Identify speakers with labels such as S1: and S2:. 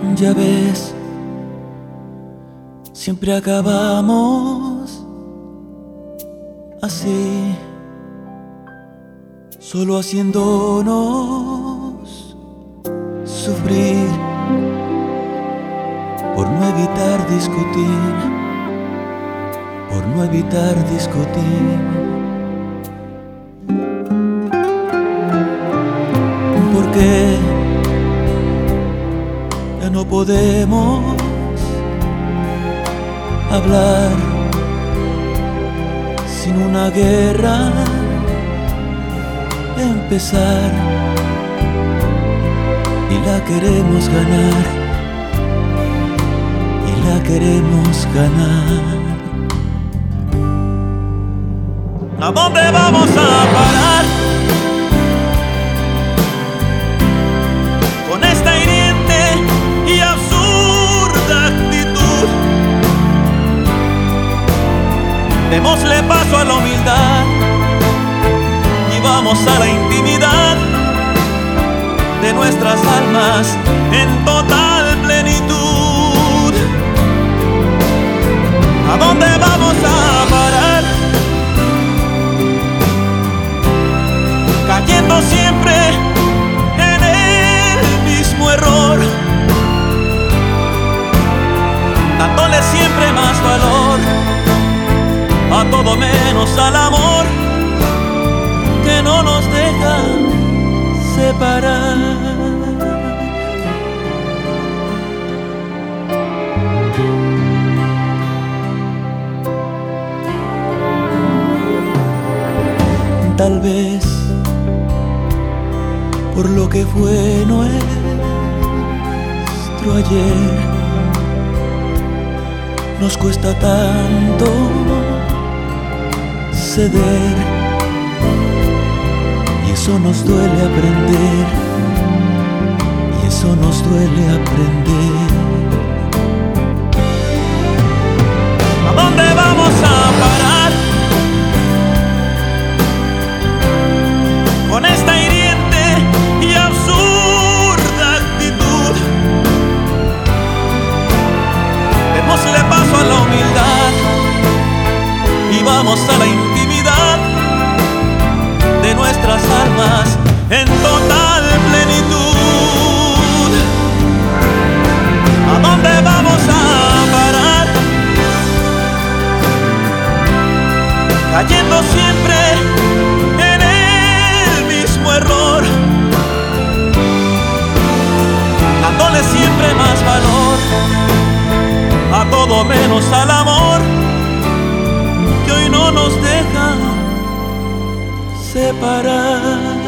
S1: Ya ves, siempre acabamos así, solo haciéndonos sufrir por no evitar discutir, por no evitar discutir. Porque ya no podemos hablar sin una guerra empezar, y la queremos ganar, y la queremos ganar. ¿A dónde vamos a parar con esta hiriente y absurda actitud? Démosle paso a la humildad y vamos a la intimidad de nuestras almas en total plenitud. ¿A dónde vamos a parar? Cayendo siempre en el mismo error, dándole siempre más valor a todo menos al amor que no nos deja separar. Tal vez por lo que fue nuestro ayer nos cuesta tanto ceder, y eso nos duele aprender, y eso nos duele aprender. ¿A dónde vamos a parar con esta hiriente y absurda actitud? Démosle paso a la humildad y vamos a la intimidad de nuestras almas en total plenitud. ¿A dónde vamos a parar? Cayendo siempre en el mismo error, dándole siempre más valor a todo menos al amor que hoy no nos deja separar.